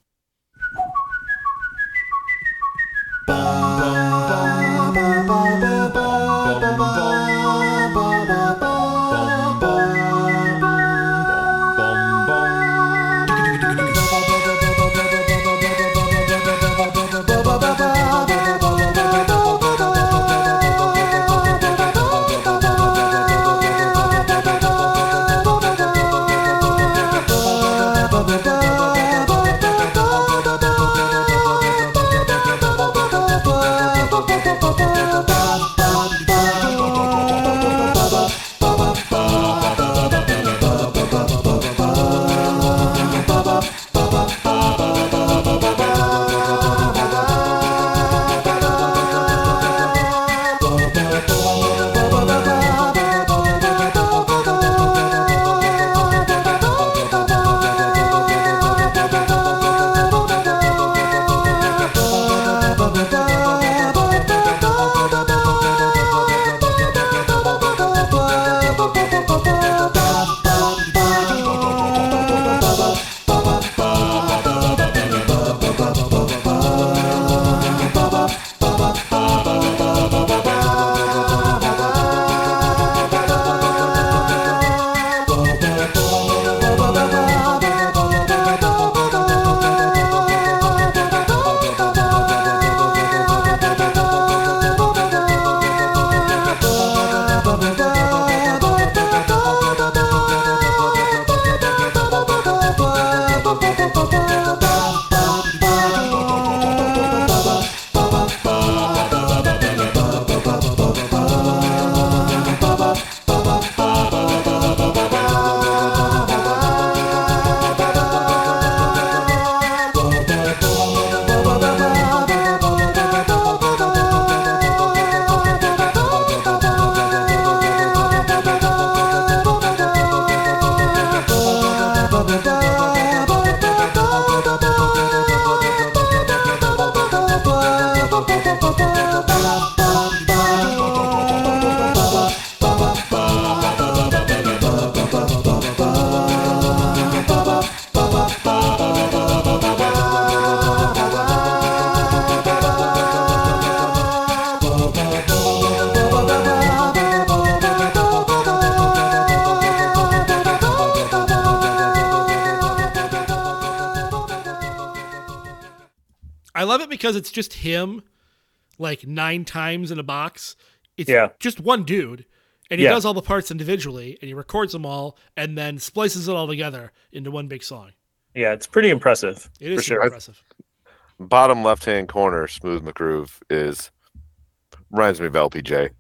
I love it because it's just him like 9 times in a box. It's just one dude, and he does all the parts individually, and he records them all, and then splices it all together into one big song. Yeah, it's pretty impressive. It is for sure. impressive. Bottom left-hand corner, Smooth McGroove reminds me of LPJ.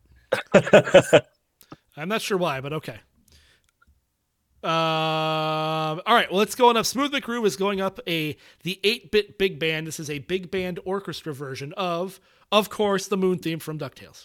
I'm not sure why, but okay. All right, well, let's go on up. Smooth McGroove is going up the 8-Bit Big Band. This is a big band orchestra version of course, the Moon Theme from DuckTales.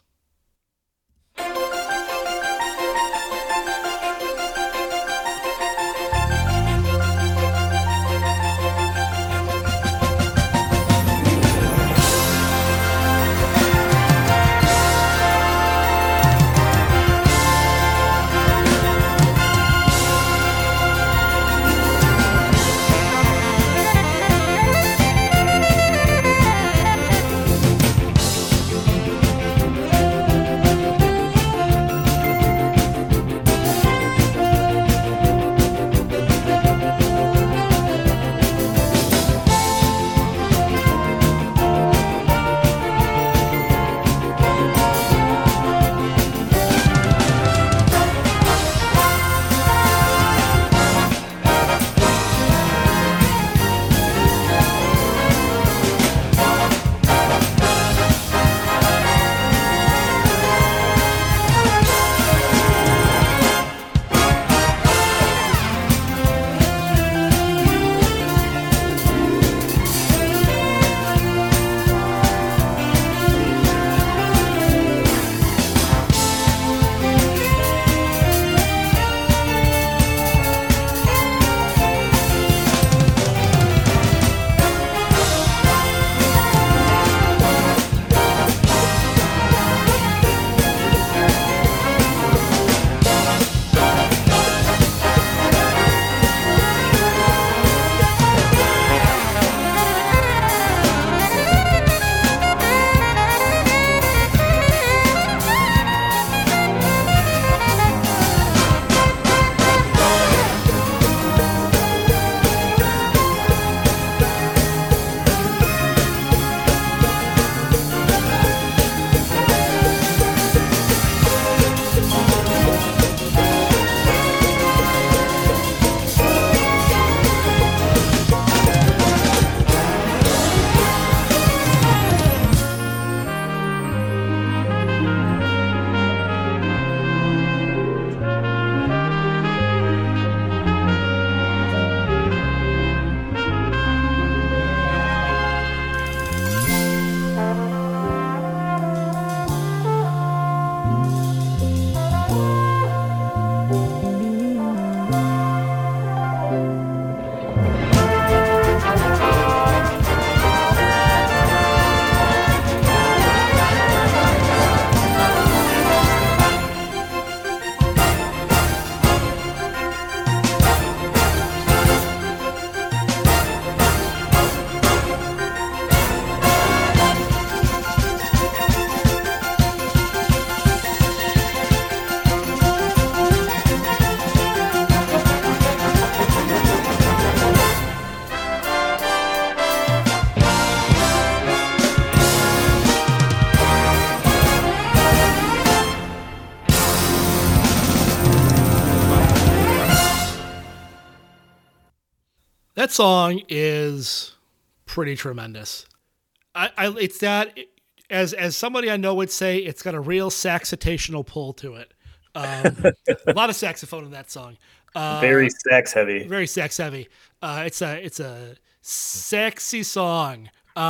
That song is pretty tremendous. It's that, as somebody I know would say, it's got a real saxotational pull to it. A lot of saxophone in that song. Very sax heavy. Very sax heavy. It's a sexy song.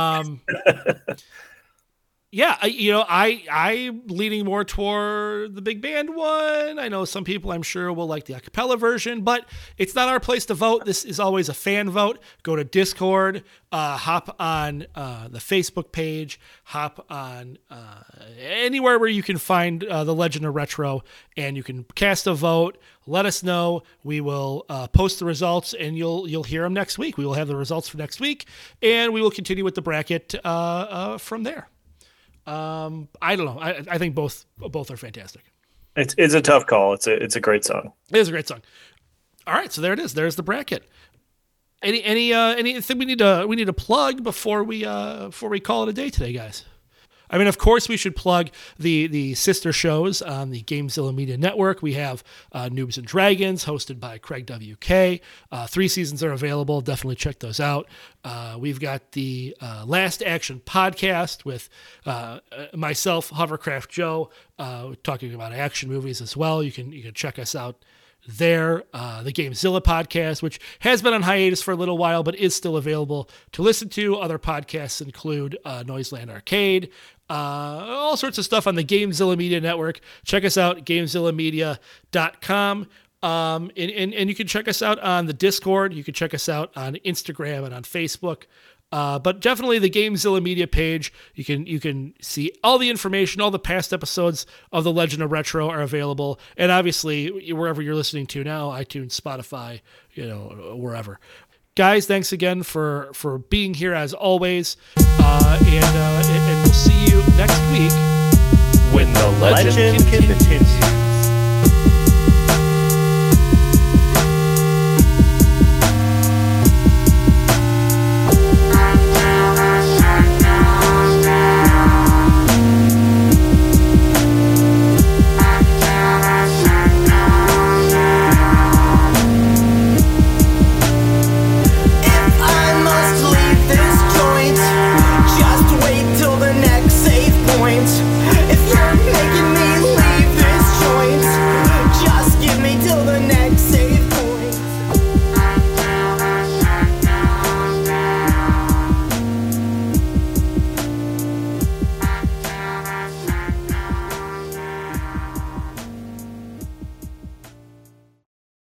Yeah, I'm leaning more toward the big band one. I know some people, I'm sure, will like the a cappella version, but it's not our place to vote. This is always a fan vote. Go to Discord, hop on the Facebook page, hop on anywhere where you can find the Legend of Retro, and you can cast a vote. Let us know. We will post the results, and you'll hear them next week. We will have the results for next week, and we will continue with the bracket from there. I don't know. I think both are fantastic. It's a tough call. It's a great song. It is a great song. All right, so there it is. There's the bracket. Anything we need to plug before we call it a day today, guys? I mean, of course, we should plug the sister shows on the Gamezilla Media Network. We have Noobs and Dragons, hosted by Craig WK. 3 seasons are available. Definitely check those out. We've got the Last Action podcast with myself, Hovercraft Joe, talking about action movies as well. You can check us out there. The Gamezilla podcast, which has been on hiatus for a little while, but is still available to listen to. Other podcasts include Noiseland Arcade, all sorts of stuff on the Gamezilla Media Network. Check us out, GameZillaMedia.com. And you can check us out on the Discord. You can check us out on Instagram and on Facebook. But definitely the Gamezilla Media page. You can see all the information. All the past episodes of The Legend of Retro are available. And obviously, wherever you're listening to now, iTunes, Spotify, wherever. Guys, thanks again for being here as always. And we'll see you next week when the legend continues.